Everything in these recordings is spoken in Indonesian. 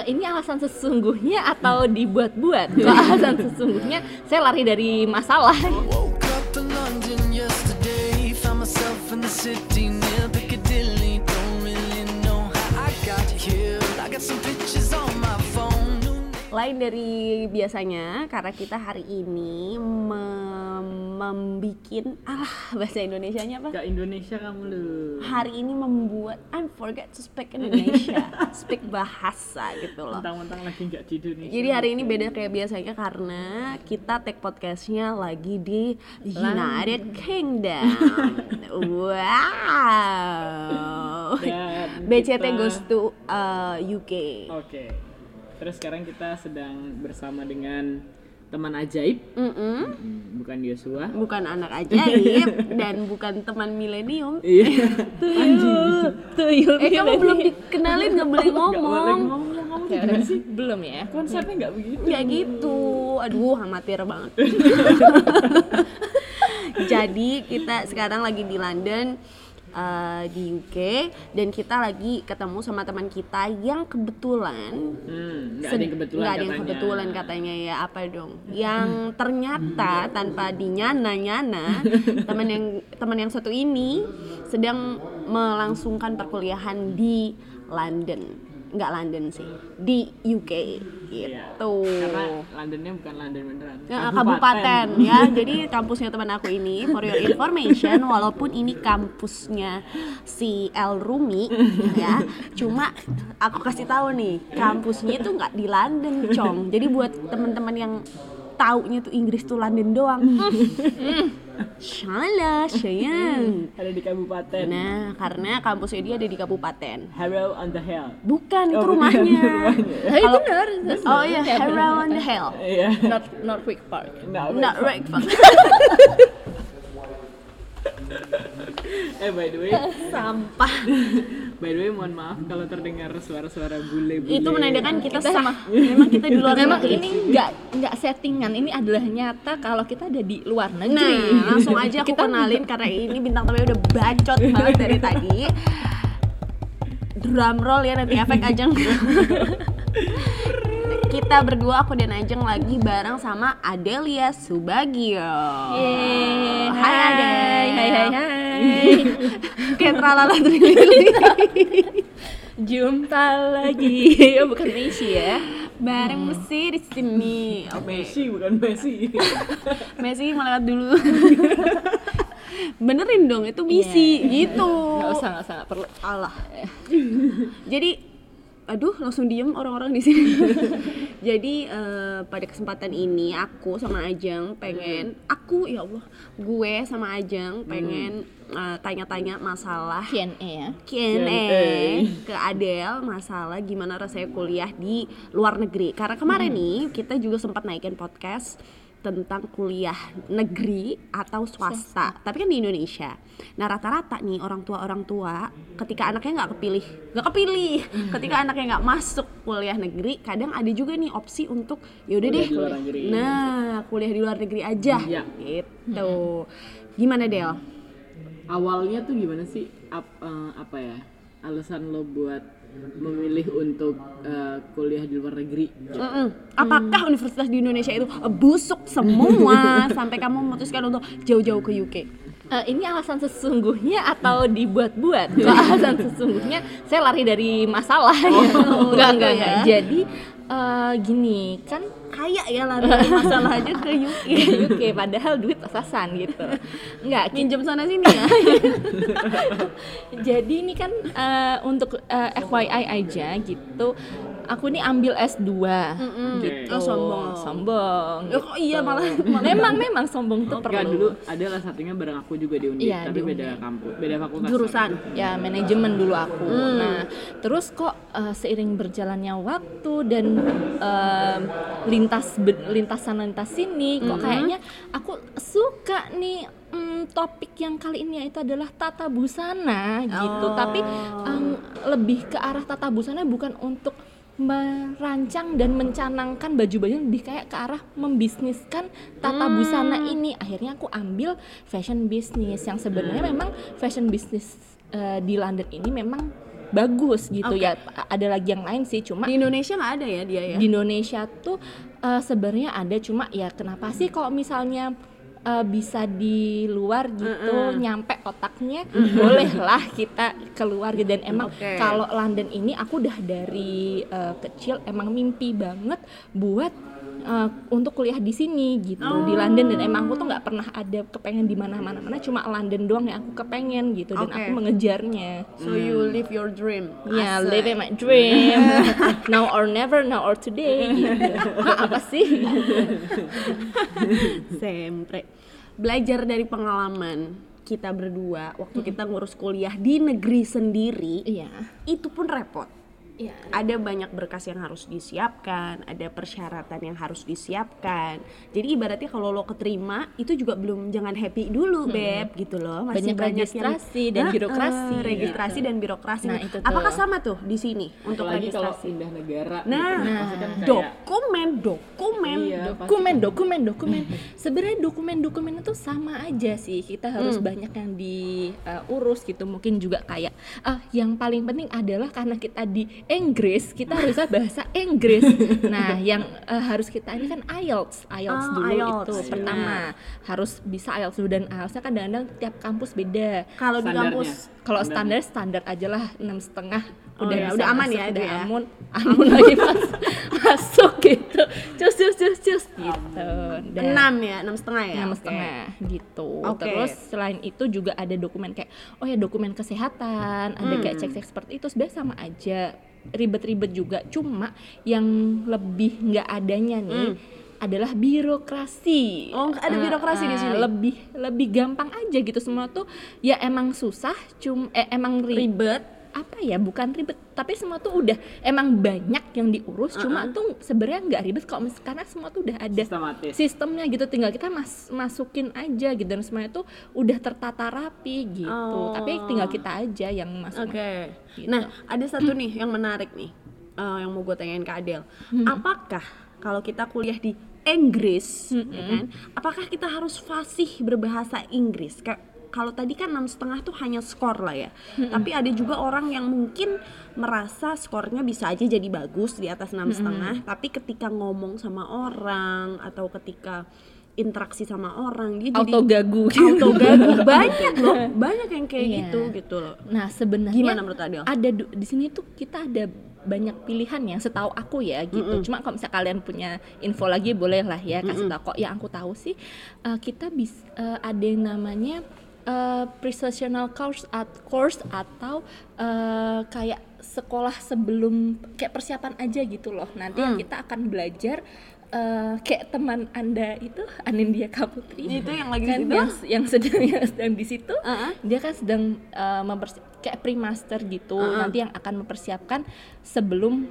Ini alasan sesungguhnya atau dibuat-buat? Kalau alasan sesungguhnya, saya lari dari masalah. Woke up in London yesterday, found myself in the city near Piccadilly. Don't really know how I got here. I got some pictures on my phone. Lain dari biasanya karena kita hari ini membikin bahasa Indonesianya apa? Gak Indonesia kamu lu. Hari ini membuat I forget to speak Indonesia, speak bahasa gitu loh. Mentang-mentang lagi gak di Indonesia. Jadi hari ini beda kayak biasanya karena kita take podcastnya lagi di United Kingdom. Wow. BCT goes to UK. Oke. Terus sekarang kita sedang bersama dengan teman ajaib. Bukan Yosua. Bukan anak ajaib dan bukan teman milenium. Iya. Tuyul. Kamu belum dikenalin, nggak boleh ngomong. Ngomong gimana sih? Belum ya? Konsepnya nggak begitu. Nggak gitu. Aduh, amatir banget. Jadi kita sekarang lagi di London, di UK, dan kita lagi ketemu sama teman kita yang kebetulan Nggak ada yang kebetulan katanya ya, apa dong, yang ternyata tanpa dinyana-nyana teman yang satu ini sedang melangsungkan perkuliahan di London. Nggak London sih, di UK gitu. Iya, karena Londonnya bukan London beneran. Kabupaten ya. Jadi kampusnya teman aku ini, for your information, walaupun ini kampusnya si El Rumi ya, cuma aku kasih tahu nih, kampusnya itu nggak di London, Cong. Jadi buat teman-teman yang taunya tuh Inggris tuh London doang. Salah sayang. Ada di kabupaten. Nah, karena kampusnya dia ada di kabupaten. Harrow on the Hill. Bukan, itu rumahnya. Tapi benar. Oh iya, Harrow on the Hill. Iya. Not Wick Park. Not right. By the way, Sampah. by the way, mohon maaf kalau terdengar suara-suara bule-bule. Itu menandakan kita sah. Memang kita di luar Memang negeri. ini nggak settingan, ini adalah nyata kalau kita ada di luar negeri. Nah, langsung aja aku kenalin karena ini bintang tamunya udah bacot banget dari tadi. Drum roll ya, nanti efek Ajeng. Kita berdua, aku dan Ajeng lagi bareng sama Adelia Subagio. Hai Adel. Hai. Kayak tralala trilili. Jumpa lagi. Oh, bukan Messi ya. Bareng Messi di sini. Messi bukan Messi. Messi mau lewat dulu. Benerin dong, itu misi gitu. Nggak usah, nggak perlu. Allah. Jadi aduh, langsung diem orang-orang di sini. Jadi pada kesempatan ini aku sama Ajeng pengen, gue sama Ajeng pengen tanya-tanya masalah Q&A ya. Q&A ke Adel, masalah gimana rasanya kuliah di luar negeri. Karena kemarin nih kita juga sempat naikin podcast tentang kuliah negeri atau swasta, tapi kan di Indonesia. Nah, rata-rata nih orang tua ketika anaknya nggak kepilih, ketika anaknya nggak masuk kuliah negeri, kadang ada juga nih opsi untuk yaudah deh, kuliah di luar negeri aja, gitu. Gimana Del? Awalnya tuh gimana sih? Apa ya? Alasan lo buat memilih untuk kuliah di luar negeri? Apakah universitas di Indonesia itu busuk semua sampai kamu memutuskan untuk jauh-jauh ke UK? Ini alasan sesungguhnya atau dibuat-buat? Kalau alasan sesungguhnya, saya lari dari masalah. Enggak. Jadi gini kan, kayak ya lari dari masalah aja ke UK. Padahal duit pas-pasan gitu. Enggak, minjem sana sini ya. Jadi ini kan untuk FYI aja gitu. Aku nih ambil S2 gitu. Sombong. Gitu. Kok iya malah memang sombong tuh perlu. Kan dulu ada satunya bareng aku juga di Undip, tapi di beda kampus, beda fakultas. Jurusan. Ya, manajemen dulu aku. Nah, terus kok seiring berjalannya waktu dan lintas sana lintas sini, kok kayaknya aku suka nih topik yang kali ini, yaitu adalah tata busana gitu. Tapi lebih ke arah tata busana, bukan untuk merancang dan mencanangkan baju-baju, lebih kayak ke arah membisniskan tata busana ini. Akhirnya aku ambil fashion business, yang sebenarnya memang fashion business di London ini memang bagus gitu ya. Ada lagi yang lain sih, cuma Di Indonesia nggak ada ya dia ya? di Indonesia tuh sebenarnya ada, cuma ya kenapa sih kalau misalnya bisa di luar gitu nyampe otaknya, bolehlah kita keluar gitu. Dan emang kalau London ini aku udah dari kecil emang mimpi banget buat untuk kuliah di sini gitu, di London. Dan emang aku tuh nggak pernah ada kepengen di mana-mana, cuma London doang yang aku kepengen gitu, dan aku mengejarnya. So you live your dream. Ya, Asik. living my dream. Now or never, now or today gitu. Apa sih? Sempre. Belajar dari pengalaman kita berdua waktu kita ngurus kuliah di negeri sendiri, Iya. itu pun repot. Iya. Ada banyak berkas yang harus disiapkan, ada persyaratan yang harus disiapkan. Jadi ibaratnya kalau lo keterima itu juga belum, jangan happy dulu beb gitu loh. Masih Banyak yang- registrasi dan birokrasi. registrasi dan birokrasi. Nah, itu tuh. Apakah sama tuh di sini untuk Apalagi kalau registrasi? pindah negara. Nah, gitu. Pasti kan kayak, dokumen. iya, pasti Dokumen. Sebenarnya dokumen itu sama aja sih. Kita harus banyak yang diurus gitu. Mungkin juga kayak yang paling penting adalah karena kita di Inggris, kita harusnya bahasa Inggris. Nah, yang harus kita ini kan IELTS dulu IELTS, itu pertama. Harus bisa IELTS dulu, dan IELTS-nya kadang-kadang tiap kampus beda. Kalau di Standarnya. kampus Kalau standar aja lah 6,5 ya, bisa udah aman masuk, ya itu udah ya. amun lagi masuk gitu, cus gitu. Dan 6 ya, 6,5 ya. 6,5 gitu. Oke. Terus selain itu juga ada dokumen kayak dokumen kesehatan, ada kayak cek seperti itu. Sebenarnya sama aja, ribet-ribet juga, cuma yang lebih nggak adanya nih adalah birokrasi. Oh, ada birokrasi di sini. Lebih gampang aja gitu, semua tuh ya emang susah, emang Ribet. apa ya, bukan ribet, tapi semua tuh udah emang banyak yang diurus, cuma tuh sebenarnya nggak ribet kok, karena semua tuh udah ada sistematis. sistemnya gitu, tinggal kita masukin aja gitu, dan semuanya tuh udah tertata rapi gitu. Tapi tinggal kita aja yang masuk. Oke. Gitu. Nah, ada satu nih yang menarik nih, yang mau gue tanyain ke Adel. Apakah kalau kita kuliah di Inggris, ya kan, apakah kita harus fasih berbahasa Inggris? Kalau tadi kan 6,5 tuh hanya skor lah ya. Tapi ada juga orang yang mungkin merasa skornya bisa aja jadi bagus di atas 6,5, tapi ketika ngomong sama orang atau ketika interaksi sama orang dia Auto jadi gagu. banyak loh, banyak yang kayak Iya. gitu loh. Nah, sebenarnya Gimana menurut Adel? ada di sini tuh kita ada banyak pilihan yang setahu aku ya gitu. Cuma kalau misalnya kalian punya info lagi boleh lah ya kasih tahu. Kok yang aku tahu sih kita bisa ada yang namanya professional course atau kayak sekolah sebelum, kayak persiapan aja gitu loh. Nanti yang kita akan belajar kayak teman Anda itu Anindya Kaputri Itu yang lagi kan, di situ? yang sedang di situ. Dia kan sedang kayak pre-master gitu. Nanti yang akan mempersiapkan sebelum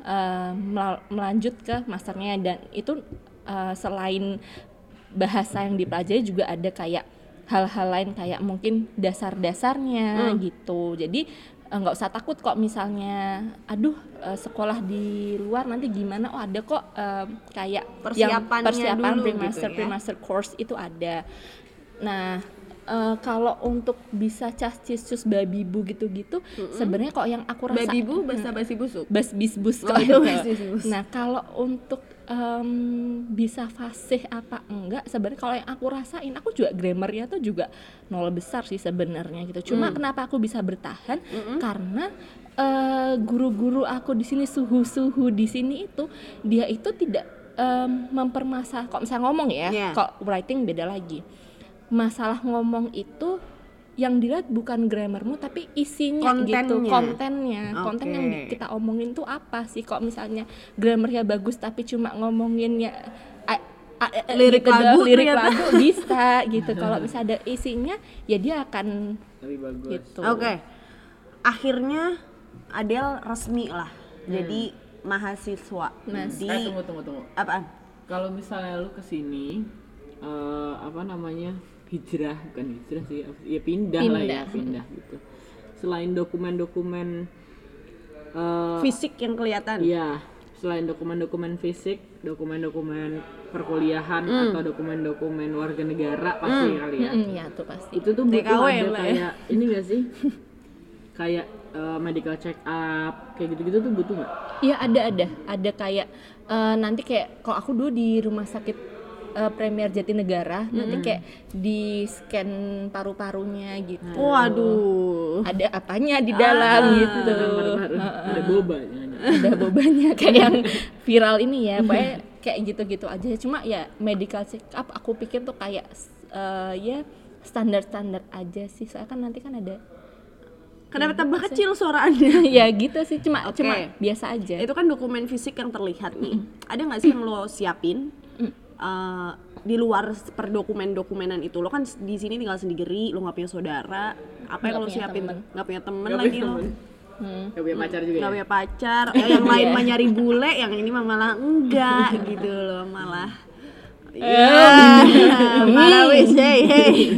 melanjut ke masternya. Dan itu selain bahasa yang dipelajari juga ada kayak hal-hal lain kayak mungkin dasar-dasarnya gitu. Jadi nggak usah takut kok misalnya sekolah di luar nanti gimana. Ada kok kayak Persiapannya persiapan dulu pre-master gitu ya. pre-master course itu ada. Nah, kalau untuk bisa cas-cisus babi bu gitu-gitu, sebenarnya kok yang aku rasa Babi bu bahasa basi busuk. bas-bis-bus Oh, kok itu itu. bas-bis-bus. Nah, kalau untuk bisa fasih apa enggak, sebenarnya kalau yang aku rasain, aku juga grammarnya tuh juga 0 besar sih sebenarnya gitu. Cuma kenapa aku bisa bertahan karena guru-guru aku di sini, suhu di sini itu dia itu tidak mempermasalah. Kok misalnya ngomong ya, Yeah. kok writing beda lagi. Masalah ngomong itu yang dilihat bukan grammarmu tapi isinya gitu, konten yang kita omongin tuh apa sih. Kok misalnya grammarnya bagus tapi cuma ngomonginnya Lirik gitu lagu doang, lirik ternyata. lagu bisa gitu. Kalau misalnya ada isinya ya dia akan Lebih bagus. gitu. Oke. Akhirnya Adel resmi lah jadi mahasiswa di Tunggu. apaan? Kalau misalnya lu kesini, bukan hijrah sih, ya pindah lah ya, pindah gitu. Selain dokumen-dokumen Fisik yang kelihatan. iya, selain dokumen-dokumen fisik, dokumen-dokumen perkuliahan atau dokumen-dokumen warga negara pasti kali ya. Ya tuh pasti. Itu tuh butuh TKW ada lah ya. kayak ini gak sih? Kayak medical check up kayak gitu-gitu tuh butuh nggak? Iya ada kayak nanti kayak kalau aku dulu di rumah sakit Premier Jatinegara nanti kayak di scan paru-parunya gitu. Waduh. Ada apanya di dalam gitu. Paru-paru. Ada boba. Ada bobanya kayak yang viral ini ya, pokoknya kayak gitu-gitu aja. Cuma ya medical check up aku pikir tuh kayak ya standar-standar aja sih. Soalnya kan nanti kan ada Kenapa tambah kecil suara Anda? ya gitu sih, cuma Oke. biasa aja. Itu kan dokumen fisik yang terlihat nih. Ada nggak sih yang lo siapin di luar per dokumenan itu? Lo kan di sini tinggal sendiri, lo nggak punya saudara. Apa yang Nggak lo punya siapin? temen. Nggak punya temen Nggak lagi punya lo. temen. Nggak punya pacar juga Nggak ya? punya pacar. Yang lain mah nyari bule, yang ini mah malah enggak gitu loh, malah. Marah wis, hey.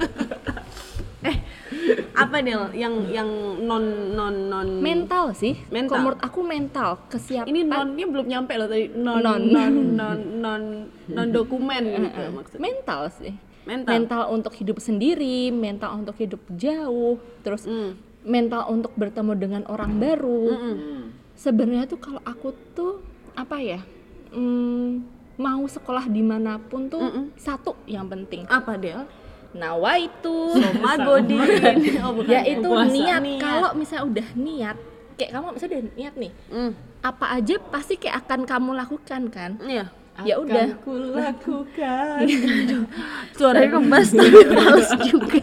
Apa Del yang non Mental sih. Mental. Kalau menurut aku mental kesiapan. ini nonnya belum nyampe loh tadi non dokumen gitu maksudnya. Mental sih. Mental. Untuk hidup sendiri, mental untuk hidup jauh, terus mental untuk bertemu dengan orang baru. Sebenarnya tuh kalau aku tuh apa ya, mau sekolah dimanapun tuh satu yang penting. Apa Del? Nawaitu Soma Godin. Oh, bukan. ya itu Puasa. niat. Kalau misalnya udah niat, kayak kamu misalnya udah niat nih, apa aja pasti kayak akan kamu lakukan kan. Iya. Ya udah, Aku lakukan. Suaranya kebas tapi males juga.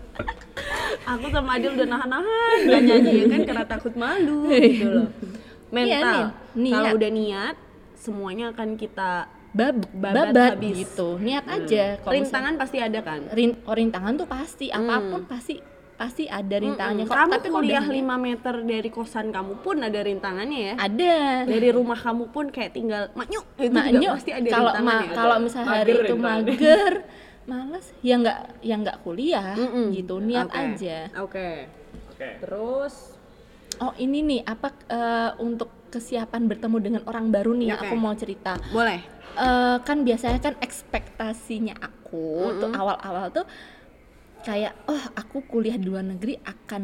Aku sama Adil udah nahan-nahan gak nyanyi ya kan karena takut malu gitu loh. Mental. niat. Kalau udah niat semuanya akan kita babat babat habis. gitu. Niat aja. Kalau rintangan pasti ada kan. rintangan tuh pasti, apapun pasti ada rintangannya. Kamu Tapi kalau kuliah udah 5 meter dari kosan kamu pun ada rintangannya ya. ada. Dari rumah kamu pun kayak tinggal maknyuk itu Maknya juga pasti ada kalau rintangannya. kalau misalnya hari Mager itu rintangannya. mager, malas, ya nggak kuliah gitu. Niat Oke. aja. Oke. Oke. Terus Oh ini nih apa untuk kesiapan bertemu dengan orang baru nih yang Oke. aku mau cerita. boleh. Kan biasanya kan ekspektasinya aku tuh awal-awal tuh kayak aku kuliah di luar negeri akan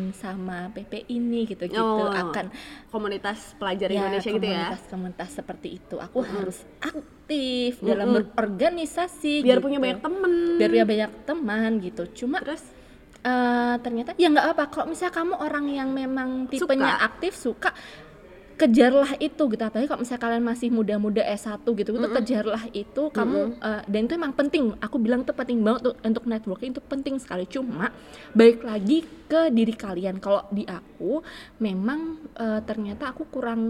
sama PP ini gitu akan komunitas pelajar ya Indonesia gitu ya. komunitas seperti itu. Aku harus aktif dalam berorganisasi Biar gitu. punya banyak temen. Biar punya banyak teman gitu. Cuma Terus ternyata ya nggak apa, kalau misalnya kamu orang yang memang tipenya Suka. aktif, suka, kejarlah itu gitu. Apalagi kalau misalnya kalian masih muda-muda S1 gitu, kejarlah itu kamu dan itu emang penting. Aku bilang itu penting banget tuh, untuk networking itu penting sekali. Cuma balik lagi ke diri kalian. Kalau di aku memang ternyata aku kurang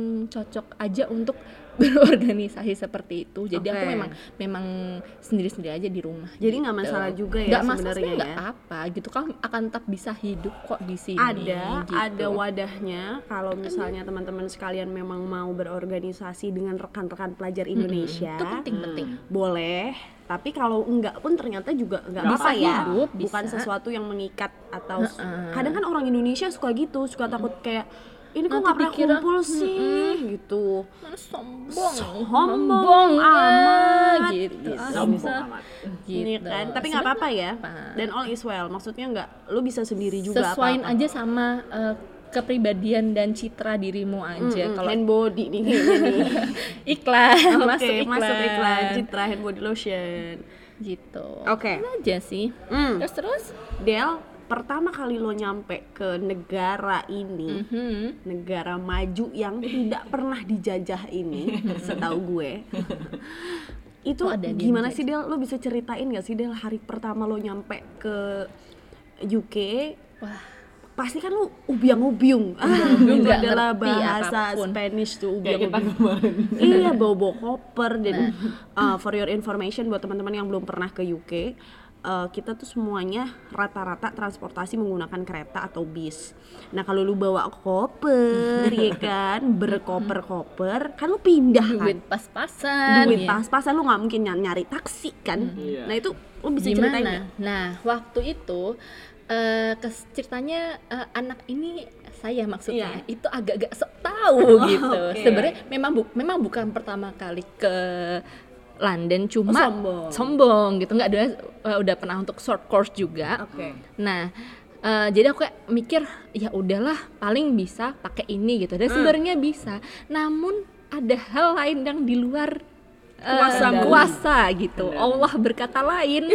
cocok aja untuk berorganisasi seperti itu. Jadi aku Oke. memang sendiri-sendiri aja di rumah. Jadi nggak gitu. masalah juga ya Nggak masalah, sebenarnya sebenarnya nggak ya. apa-apa gitu. Kamu akan tetap bisa hidup kok di sini. ada gitu. wadahnya kalau misalnya teman-teman sekalian memang mau berorganisasi dengan rekan-rekan pelajar Indonesia. Itu penting-penting. Boleh, tapi kalau enggak pun ternyata juga enggak Bisa apa-apa ya. hidup, Bukan bisa. sesuatu yang mengikat atau kadang kan orang Indonesia suka gitu, suka takut kayak ini kok Nanti nggak pernah dikira, kumpul sih gitu. Mana sombong Sombong amat. gitu. Sombong amat. Ini Gitu. kan, tapi nggak apa-apa ya. Apa. Dan all is well. Maksudnya nggak, lu bisa sendiri juga Sesuaiin apa-apa. aja sama kepribadian dan citra dirimu aja. Kalau Hand body nih kayaknya nih. iklan, Oke, masuk iklan Citra hand body lotion. gitu. Oke. Itu aja sih. Terus Del, pertama kali lo nyampe ke negara ini, negara maju yang tidak pernah dijajah ini, setahu gue. Itu Oh, ada dia gimana dijajah. sih Del? Lo bisa ceritain gak sih Del hari pertama lo nyampe ke UK? wah, Pasti kan lo ubyang-ubyung. Itu nggak adalah ngerti bahasa apapun. Spanish tuh, Kayak kita ubyang-ubyung. kemarin. Iya, bawa koper dan for your information buat teman-teman yang belum pernah ke UK, kita tuh semuanya rata-rata transportasi menggunakan kereta atau bis. Nah kalau lu bawa koper, ya kan, berkoper-koper, kan lu pindah duit kan, pas-pasan. duit ya. pas-pasan, lu nggak mungkin nyari taksi kan. Iya. Nah itu lu bisa ceritain nggak? Gimana? Nah, waktu itu ceritanya anak ini saya maksudnya Iya. itu agak-agak sok tahu gitu. oke. Sebenarnya memang bukan pertama kali ke London, cuma sombong. sombong gitu. Nggak ada udah pernah untuk short course juga. Oke. Nah, Jadi aku kayak mikir ya udahlah paling bisa pakai ini gitu. Dan sebenarnya bisa. Namun ada hal lain yang di luar kuasa gitu. Allah berkata lain.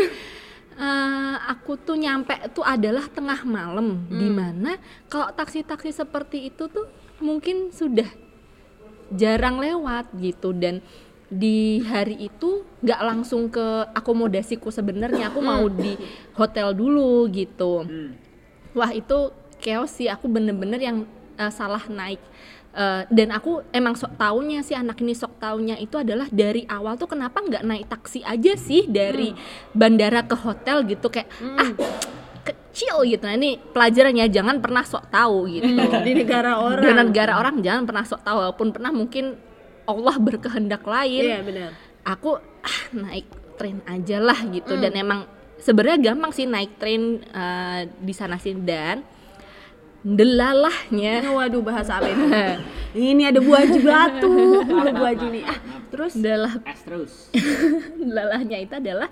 Aku tuh nyampe tuh adalah tengah malam, dimana kalau taksi-taksi seperti itu tuh mungkin sudah jarang lewat gitu. Dan di hari itu nggak langsung ke akomodasiku sebenarnya, aku mau di hotel dulu gitu. Wah itu chaos sih, aku bener-bener yang salah naik. Dan aku emang sok taunya sih, anak ini sok taunya itu adalah dari awal tuh kenapa nggak naik taksi aja sih dari bandara ke hotel gitu, kayak kecil gitu. Nah ini pelajarannya, jangan pernah sok tahu gitu. Di negara orang. Di negara orang jangan pernah sok tahu, walaupun pernah mungkin Allah berkehendak lain. Iya benar. Aku naik train aja lah gitu. Dan emang sebenarnya gampang sih naik train di sana sih. Dan delalahnya, Waduh, bahasa apa itu? Ini ada buah haji batu, ada buah haji nih. Terus terus. delalahnya itu adalah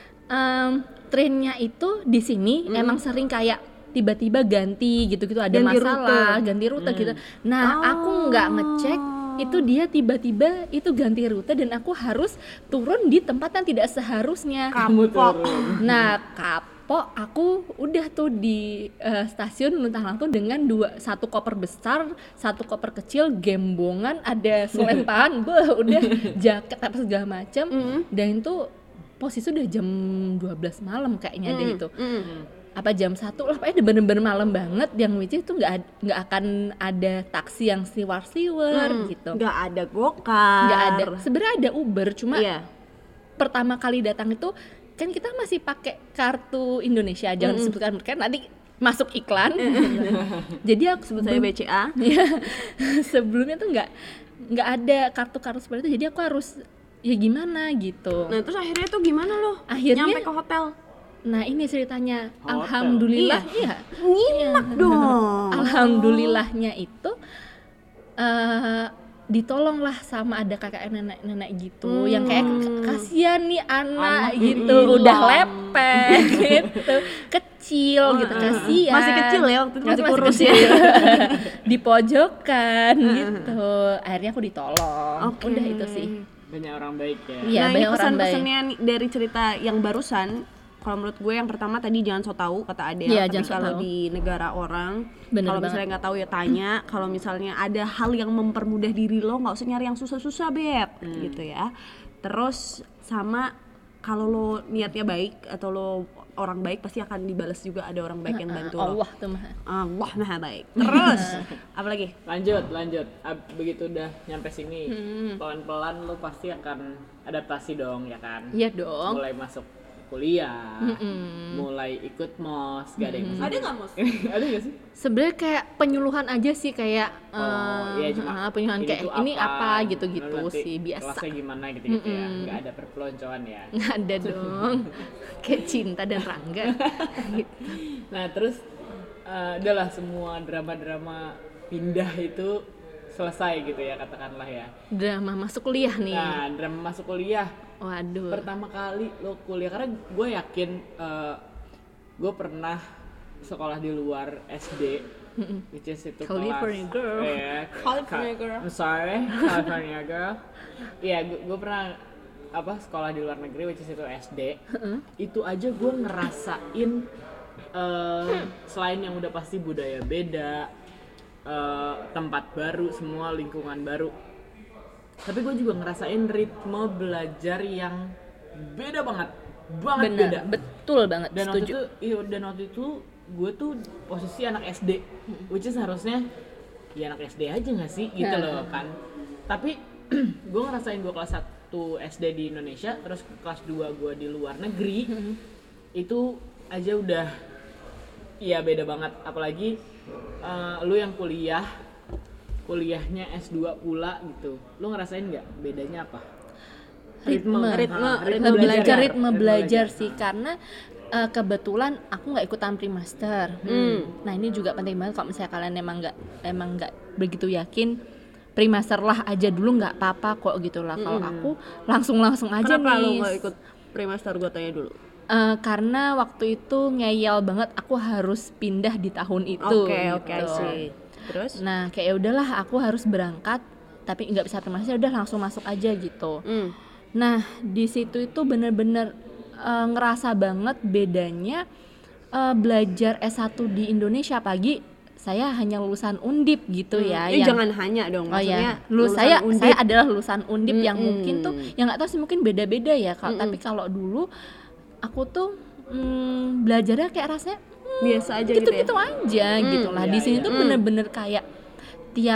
trennya itu di sini emang sering kayak tiba-tiba ganti gitu-gitu, ada Ganti masalah, rute. ganti rute gitu. Nah, aku nggak ngecek itu dia tiba-tiba itu ganti rute dan aku harus turun di tempat yang tidak seharusnya. kapok. Nah, kapok aku udah tuh di stasiun luntang-lantung dengan satu koper besar, satu koper kecil, gembongan, ada selempaan, udah jaket apa segala macam. Dan itu posisi udah jam 12 malam kayaknya deh itu. Apa jam 1 lah, pokoknya bener-bener malam banget, yang which itu nggak akan ada taksi yang siwar-siwar gitu. Nggak ada gokar. Nggak ada. Sebenarnya ada Uber, cuma Iya. pertama kali datang itu kan kita masih pakai kartu Indonesia, jangan disebutkan kan nanti masuk iklan. Jadi aku Sebut saya BCA. ya, sebelumnya tuh nggak ada kartu-kartu seperti itu, jadi aku harus ya gimana gitu. Nah terus akhirnya tuh gimana lo? Akhirnya- nyampe ke hotel. Nah ini ceritanya, alhamdulillah iya. Nyimak dong. Alhamdulillahnya itu ditolong lah sama ada kakak nenek-nenek gitu, yang kayak kasihan nih anak gitu, udah lepek gitu, kecil gitu, kasihan. Masih kecil ya waktu itu, masih kurus ya. Di pojokan gitu. Akhirnya aku ditolong. Oke. Udah itu sih. Banyak orang baik ya. Iya, Nah ini banyak orang baik. pesan-pesannya nih dari cerita yang barusan. Kalau menurut gue yang pertama tadi jangan so tahu kata Adele. Iya, Tapi jangan so kalau tahu. di negara orang, Bener kalau banget. misalnya nggak tahu ya tanya. Kalau misalnya ada hal yang mempermudah diri lo, nggak usah nyari yang susah-susah beb, gitu ya. Terus sama kalau lo niatnya baik atau lo orang baik, pasti akan dibalas juga, ada orang baik yang bantu lo. Allah tuh mah. Allah maha baik. Terus apa lagi? Lanjut. Begitu udah nyampe sini, pelan-pelan lo pasti akan adaptasi dong, ya kan? Iya dong. Mulai masuk kuliah, mulai ikut mos, gak ada yang mos. Ada nggak Mos? Ada gak sih? Sebenarnya kayak penyuluhan aja sih, kayak Iya cuma penyuluhan kayak tuh ini apa gitu-gitu nanti sih, biasa. kelasnya gimana gitu-gitu ya, nggak ada perpeloncoan ya. Nggak ada dong. Kayak Cinta dan Rangga gitu. Nah terus udahlah semua drama-drama pindah itu selesai gitu ya, katakanlah ya. Drama masuk kuliah nih. Nah drama masuk kuliah, Waduh. pertama kali lo kuliah, karena gue yakin gue pernah sekolah di luar SD, which is itu California kelas girl. California girl. I'm sorry, California girl. Iya, gue pernah sekolah di luar negeri, which is itu SD. Itu aja gue ngerasain selain yang udah pasti budaya beda, tempat baru, semua lingkungan baru, tapi gue juga ngerasain ritme belajar yang beda banget Benar, beda. betul banget. Dan setuju. waktu itu gue tuh posisi anak SD, which is harusnya ya anak SD aja nggak sih gitu loh kan. Tapi gue ngerasain gue kelas 1 SD di Indonesia, terus kelas 2 gue di luar negeri, itu aja udah ya beda banget. Apalagi lu yang kuliahnya S2 pula gitu, lu ngerasain nggak bedanya apa? ritme Ritme belajar sih, karena kebetulan aku nggak ikutan pre-master. Nah ini juga penting banget kalau misalnya kalian emang nggak begitu yakin, pre-master lah aja dulu, nggak apa-apa kok gitu lah. Kalau aku langsung aja. Kenapa nih. lo nggak ikut pre-master, gue tanya dulu? Karena waktu itu ngeyel banget aku harus pindah di tahun itu. Oke, gitu. sih. Terus? Nah kayak ya udahlah aku harus berangkat tapi nggak bisa terima, udah langsung masuk aja gitu. Nah di situ itu bener-bener ngerasa banget bedanya belajar S1 di Indonesia, pagi saya hanya lulusan Undip gitu ya. Jangan hanya dong, maksudnya saya Undip. saya adalah lulusan Undip yang mungkin tuh yang nggak tahu sih mungkin beda-beda ya. Tapi kalau dulu aku tuh belajarnya kayak rasanya biasa aja gitu-gitu aja gitu lah. Di sini tuh bener-bener kayak tiap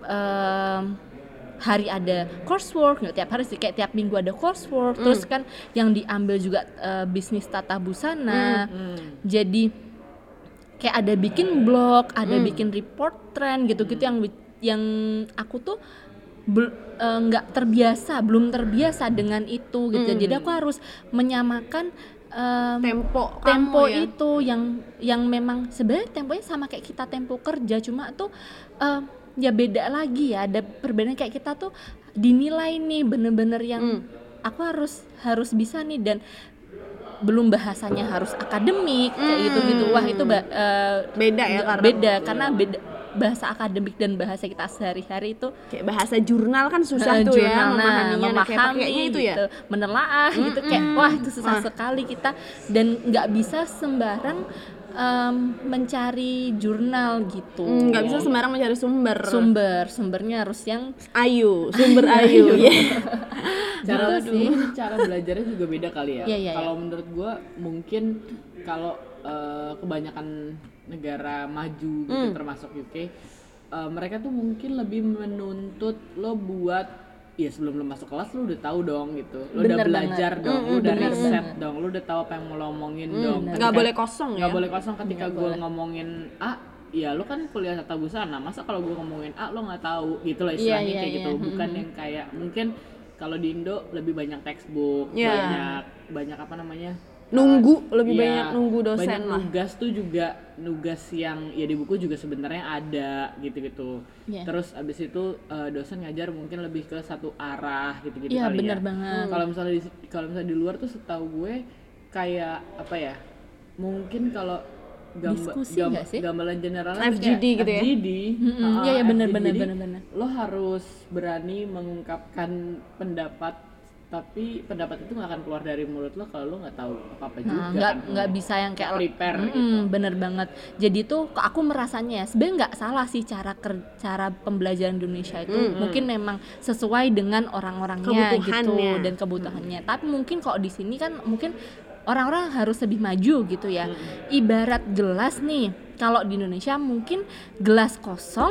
hari ada coursework, nggak tiap hari sih, kayak tiap minggu ada coursework. Terus kan yang diambil juga bisnis tata busana. Jadi kayak ada bikin blog, ada bikin report trend gitu-gitu yang aku tuh belum terbiasa dengan itu gitu. Jadi aku harus menyamakan tempo ya? itu yang memang sebenarnya temponya sama kayak kita tempo kerja, cuma tuh ya beda lagi ya, ada perbedaan. Kayak kita tuh dinilai nih bener-bener yang aku harus bisa nih, dan belum bahasanya harus akademik kayak gitu-gitu. Wah itu beda ya, karena beda bahasa akademik dan bahasa kita sehari-hari itu. Kayak bahasa jurnal kan susah tuh ya memahaminya, kayak pakainya itu gitu, ya menelaah gitu, kayak wah itu susah sekali kita, dan nggak bisa sembarang mencari jurnal gitu. Nggak bisa sembarang mencari sumbernya harus yang sumber ayu ya. Cara belajarnya juga beda kali ya. Kalau menurut gua mungkin kalau kebanyakan negara maju gitu termasuk UK, mereka tuh mungkin lebih menuntut lo buat ya sebelum lo masuk kelas lo udah tahu dong gitu, lo udah belajar dong, lo udah riset dong, lo udah tahu apa yang mau lo omongin dong. Nggak boleh kosong ya. Nggak boleh kosong ketika gue ngomongin A, ya lo kan kuliah tata busana, masa kalau gue ngomongin A lo nggak tahu gitu lah istilahnya kayak gitu. Bukan yang kayak mungkin kalau di Indo lebih banyak textbook, banyak apa namanya, banyak nunggu dosen banyak lah. Nugas tuh juga nugas yang ya di buku juga sebenarnya ada gitu-gitu. Terus abis itu dosen ngajar mungkin lebih ke satu arah gitu-gitu kali bener ya. banget. Kalau misalnya di luar tuh setahu gue kayak apa ya? Mungkin kalau gambaran generalnya FGD gitu ya. FGD. Iya benar. Lo harus berani mengungkapkan pendapat, tapi pendapat itu nggak akan keluar dari mulut lo kalau lo nggak tahu apa-apa juga. Nggak bisa yang kayak prepare gitu. Bener banget. Jadi tuh aku merasanya sebenarnya nggak salah sih cara pembelajaran Indonesia itu. Mungkin memang sesuai dengan orang-orangnya gitu dan kebutuhannya. Tapi mungkin kalau di sini kan mungkin orang-orang harus lebih maju gitu ya. Ibarat gelas nih, kalau di Indonesia mungkin gelas kosong,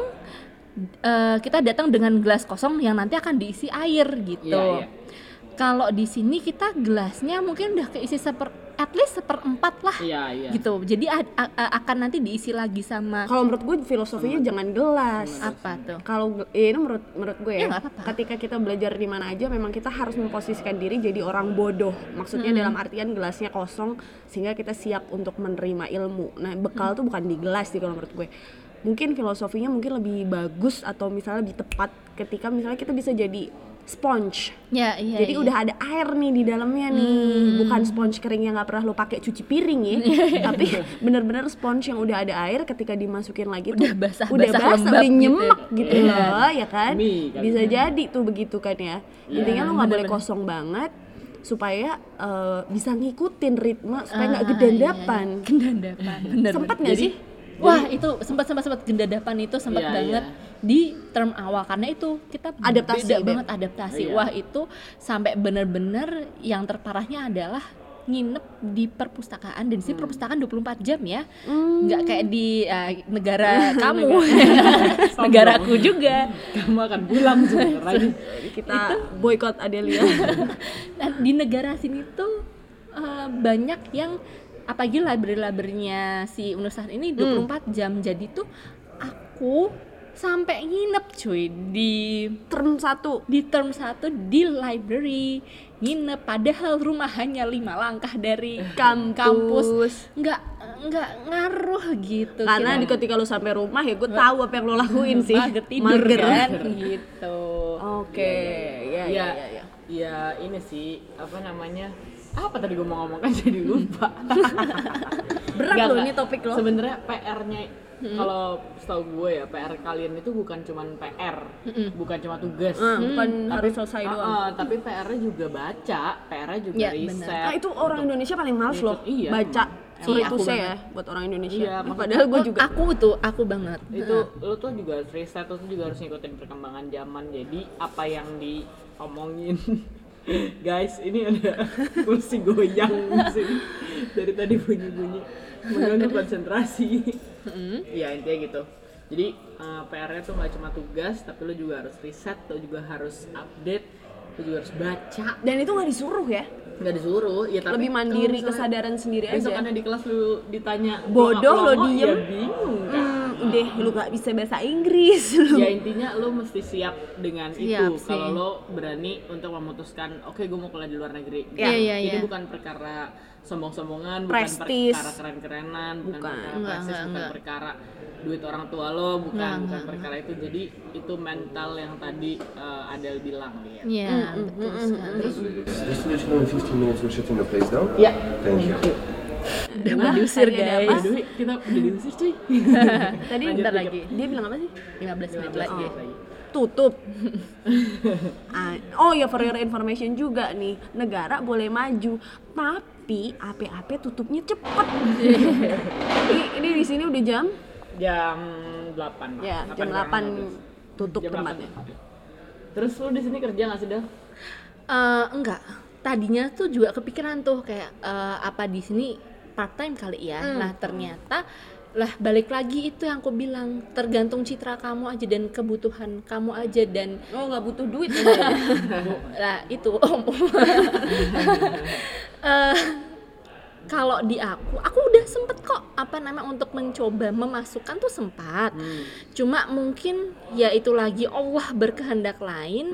kita datang dengan gelas kosong yang nanti akan diisi air gitu. Kalau di sini kita gelasnya mungkin udah keisi at least 1/4 lah, gitu. Jadi akan nanti diisi lagi sama. Kalau menurut gue filosofinya jangan gelas. Apa tuh? Kalau ini menurut gue ya, apa-apa. ketika kita belajar di mana aja, memang kita harus memposisikan diri jadi orang bodoh. Maksudnya dalam artian gelasnya kosong sehingga kita siap untuk menerima ilmu. Nah bekal tuh bukan di gelas sih kalau menurut gue. Mungkin filosofinya mungkin lebih bagus atau misalnya lebih tepat ketika misalnya kita bisa jadi sponge. Jadi udah ada air nih di dalamnya nih, bukan sponge kering yang nggak pernah lo pakai cuci piring ya, tapi benar-benar sponge yang udah ada air, ketika dimasukin lagi udah tuh basah, udah nyemek gitu loh, ya kan? Bisa gitu. jadi tuh begitu kan ya. Intinya lo nggak boleh kosong banget supaya bisa ngikutin ritme supaya nggak gedadapan. Bener. Sempet nggak sih? Wah itu sempat gendadapan itu sempat banget di term awal, karena itu kita beda banget adaptasi. Wah itu sampai bener-bener yang terparahnya adalah nginep di perpustakaan, dan di sini perpustakaan 24 jam ya, nggak kayak di negara kamu, negaraku juga. Kamu akan pulang sebenarnya. Kita boykot Adelia. Dan di negara sini tuh banyak yang apalagi library-nya si Universitas ini 24 jam. Jadi tuh aku sampai nginep cuy di term 1 di library, nginep padahal rumah hanya 5 langkah dari kampus. Nggak ngaruh gitu. Karena ketika lu sampai rumah ya gue tahu apa yang lo lakuin sih. Mager kan gitu. Oke. Ya ini sih apa namanya, apa tadi gue mau ngomong kan jadi lupa. Berat Nggak, loh nggak. ini topik lo. Sebenarnya PR-nya kalau setahu gue ya, PR kalian itu bukan cuman PR, bukan cuma tugas. Bukan harus selesai doang. Tapi PR-nya juga baca, PR-nya juga Ya, riset. Nah itu orang Indonesia paling males loh Iya. baca. Sorry Iya, to aku say banget. ya buat orang Indonesia. Iya, maksud- Padahal gue juga. Aku banget. Itu lo tuh juga harus riset, lo tuh juga harus ngikutin perkembangan zaman. Jadi apa yang diomongin guys, ini ada kursi goyang di sini dari tadi bunyi-bunyi mengganggu konsentrasi. Ya intinya gitu. Jadi PR-nya tuh nggak cuma tugas, tapi lo juga harus riset, lo juga harus update, lo juga harus baca. Dan itu nggak disuruh ya. Nggak disuruh, ya tapi Lebih mandiri, kalau misalnya kesadaran sendiri aja. besokannya di kelas lu ditanya Bodoh, lo pelongo, diem. ya bingung kan. Deh lu nggak bisa bahasa Inggris lu. Ya intinya lo mesti siap dengan Siap itu. sih. Kalau lo berani untuk memutuskan, oke gue mau kuliah di luar negeri. Iya, Ini iya. bukan perkara sombong-sombongan, bukan Prestis. perkara keren-kerenan, bukan Bukan. perkara Enggak, prestis, bukan enggak. perkara duit orang tua lo, bukan Enggak. perkara itu. Jadi itu mental yang tadi Adele bilang ya. Iya, betul sekali. Just to let you know, in 15 minutes we're shutting the place down. Ya. Thank you. Udah mau diusir tadi ada guys. apa? Aduh, kita udah diusir cuy. Tadi Lanjut Bentar dikit. lagi. dia bilang apa sih? 15 menit lagi. Tutup. Oh ya, for your information juga nih, negara boleh maju, tapi AP tutupnya cepet. ini di sini udah jam Jam 8. ya jam 8 tutup Jam 8. tempatnya. Terus lu di sini kerja nggak sih, Del? Enggak. Tadinya tuh juga kepikiran tuh kayak apa di sini part time kali ya. Nah, ternyata lah balik lagi itu yang aku bilang, tergantung citra kamu aja dan kebutuhan kamu aja dan Oh nggak butuh duit ya? lah itu kalau di aku udah sempet kok untuk mencoba memasukkan tuh sempat. Cuma mungkin ya itu lagi Allah berkehendak lain.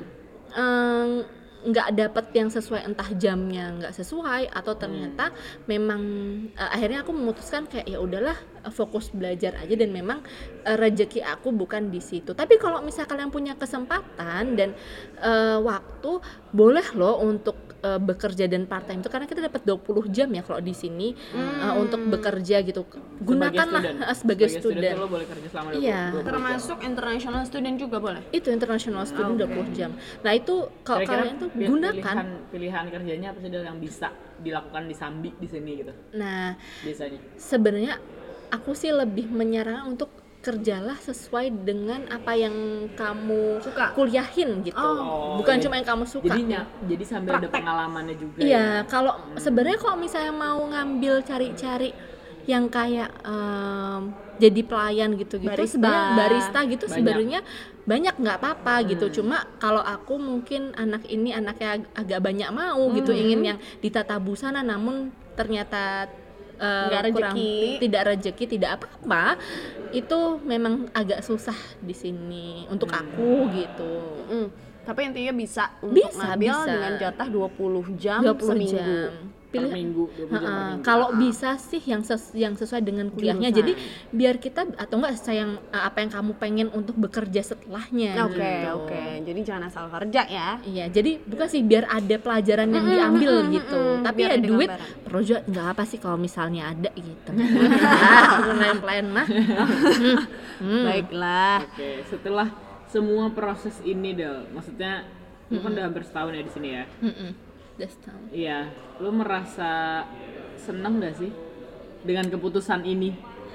Nggak dapet yang sesuai, entah jamnya nggak sesuai atau ternyata memang akhirnya aku memutuskan kayak ya udahlah, fokus belajar aja dan memang rezeki aku bukan di situ. Tapi kalau misalnya kalian punya kesempatan dan waktu, boleh loh untuk bekerja dan part time itu, karena kita dapat 20 jam ya kalau di sini untuk bekerja gitu. Gunakanlah sebagai student. Lo boleh kerja selama 20 Iya. jam. Termasuk international student juga boleh. Itu international student 20 jam. Nah, itu kalau Kira-kira kalian tuh gunakan. pilihan kerjanya apa sih, Del, yang bisa dilakukan di Sambi di sini gitu Nah, biasanya? sebenarnya aku sih lebih menyarankan untuk kerjalah sesuai dengan apa yang kamu Suka. kuliahin gitu. Oh, Bukan iya. cuma yang kamu suka. Jadi sambil ada pengalamannya juga. Iya, kalau sebenarnya kalau misalnya mau ngambil cari-cari yang kayak jadi pelayan gitu-gitu, Barista. sebenarnya barista gitu Banyak. sebenarnya banyak, nggak apa-apa gitu. Cuma kalau aku mungkin anaknya agak banyak mau gitu, ingin yang ditata busana, namun ternyata Nggak kurang, rezeki. tidak rezeki, tidak apa-apa, itu memang agak susah di sini untuk aku gitu. Tapi intinya bisa untuk Bisa, ngambil bisa. dengan jatah 20 jam 20 seminggu. jam. Per minggu, 20 jam per minggu. Kalau bisa sih yang sesuai dengan kuliahnya. Jurusan. Jadi biar kita atau enggak sesuai yang apa yang kamu pengen untuk bekerja setelahnya. Oke, gitu. oke. Jadi jangan asal kerja ya. Iya, jadi bukan sih biar ada pelajaran yang diambil gitu. Tapi Biar ya ada duit gambaran. perlu juga nggak apa sih kalau misalnya ada gitu. Plan mah. Baiklah. Oke, setelah semua proses ini, Del, maksudnya lu kan udah hampir setahun ya di sini ya. Just tahu. Iya, lu merasa seneng gak sih dengan keputusan ini?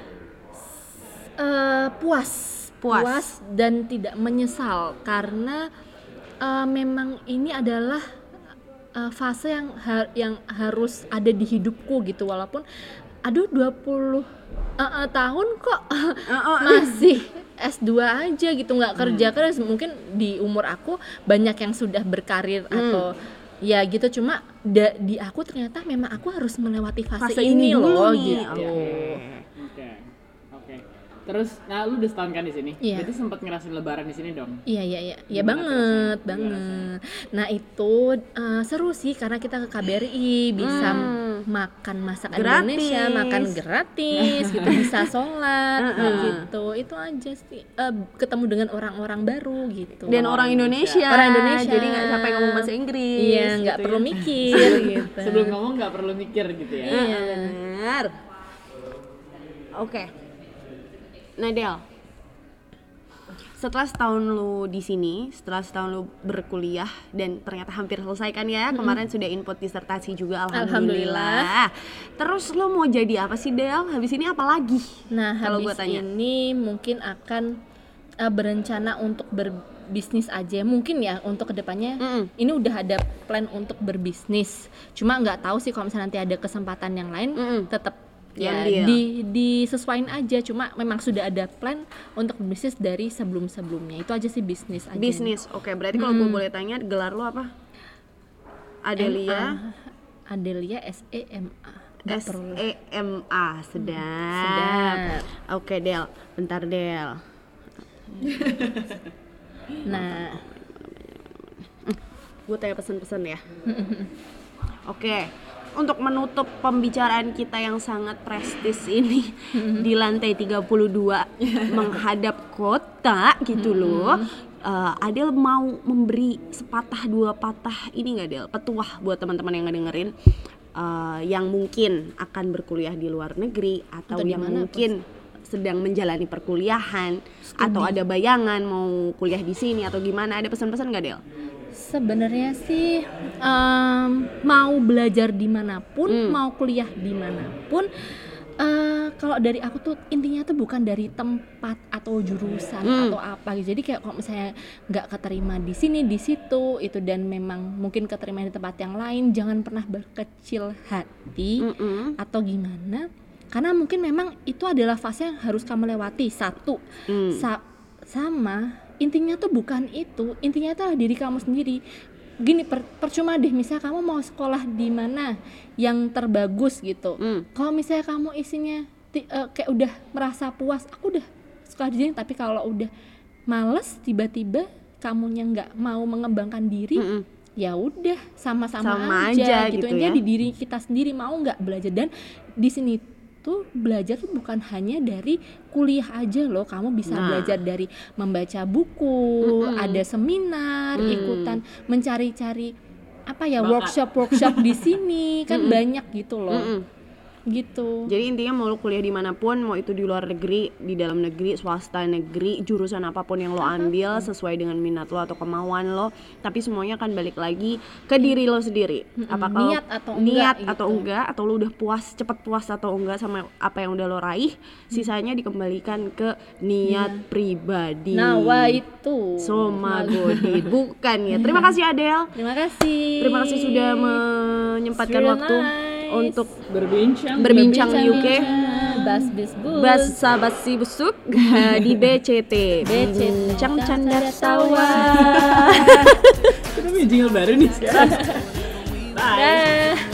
Puas dan tidak menyesal karena memang ini adalah fase yang harus ada di hidupku gitu, walaupun 20 tahun kok masih S2 aja gitu, nggak kerja. Karena mungkin di umur aku banyak yang sudah berkarir atau ya gitu, cuma di aku ternyata memang aku harus melewati fase ini dulu loh nih. gitu. Oke. Oke. Terus, nah lu udah setahun kan di sini? Iya. Berarti sempat ngerasain lebaran di sini dong? Iya Gimana banget. rasanya? Nah itu seru sih karena kita ke KBRI bisa makan masakan Gratis. Indonesia, makan gratis, gitu bisa sholat, gitu. Itu aja sih. Ketemu dengan orang-orang baru gitu. Dan orang Indonesia. Orang Indonesia. Jadi nggak capek ngomong bahasa Inggris. Iya, nggak gitu perlu ya. mikir gitu. Sebelum ngomong nggak perlu mikir gitu ya? Iya. Benar. Oke. Nah Del, setelah setahun lu di sini, setelah setahun lu berkuliah dan ternyata hampir selesai kan ya, kemarin sudah input disertasi juga, alhamdulillah. Terus lu mau jadi apa sih Del? Habis ini apa lagi? Nah, Kalau gua habis tanya. ini mungkin akan berencana untuk berbisnis aja. Mungkin ya untuk kedepannya ini udah ada plan untuk berbisnis. Cuma nggak tahu sih kalau misalnya nanti ada kesempatan yang lain, tetap ya disesuaiin aja. Cuma memang sudah ada plan untuk bisnis dari sebelum-sebelumnya. Itu aja sih bisnis aja. Bisnis. Oke, berarti kalau gue boleh tanya gelar lu apa? Adelia Adelia SEMA. Nggak perlu. SEMA. Sedap. Sedap. Oke Del, bentar Del. Nah, Gue tanya pesen-pesen ya. Oke, untuk menutup pembicaraan kita yang sangat prestis ini di lantai 32 menghadap kota gitu loh. Adel mau memberi sepatah dua patah ini nggak Del, petuah buat teman-teman yang ngedengerin yang mungkin akan berkuliah di luar negeri atau yang mungkin sedang menjalani perkuliahan atau ada bayangan mau kuliah di sini atau gimana, ada pesan-pesan nggak Del? sebenarnya sih mau belajar dimanapun, mau kuliah dimanapun, kalau dari aku tuh intinya tuh bukan dari tempat atau jurusan atau apa gitu. Jadi kayak kalau misalnya nggak keterima di sini di situ itu dan memang mungkin keterima di tempat yang lain, jangan pernah berkecil hati atau gimana, karena mungkin memang itu adalah fase yang harus kamu lewati. Satu sama intinya tuh bukan itu, intinya itu adalah diri kamu sendiri. Gini, percuma deh misalnya kamu mau sekolah di mana yang terbagus gitu. Kalau misalnya kamu isinya kayak udah merasa puas, aku udah sekolah di sini, tapi kalau udah males tiba-tiba kamunya nggak mau mengembangkan diri, ya udah sama-sama aja gitu. Intinya ya? di diri kita sendiri mau nggak belajar. Dan di sini tuh belajar tuh bukan hanya dari kuliah aja loh, kamu bisa belajar dari membaca buku, ada seminar, ikutan mencari-cari apa ya, workshop di sini kan banyak gitu loh. Gitu. Jadi intinya mau lo kuliah dimanapun, mau itu di luar negeri, di dalam negeri, swasta negeri, jurusan apapun yang lo ambil sesuai dengan minat lo atau kemauan lo, tapi semuanya akan balik lagi ke diri lo sendiri. Apakah Niat atau enggak gitu. enggak, atau lo udah puas, cepat puas atau enggak sama apa yang udah lo raih, sisanya dikembalikan ke niat pribadi. Nah, wah itu. Soma Godit, bukan ya. Terima kasih Adel. Terima kasih. Terima kasih sudah menyempatkan Very waktu nice. untuk Berbincang UK. Basa basi busuk di BCT. Bincang canda tawa. Kita punya jingle baru nih sekarang. Bye. Dah.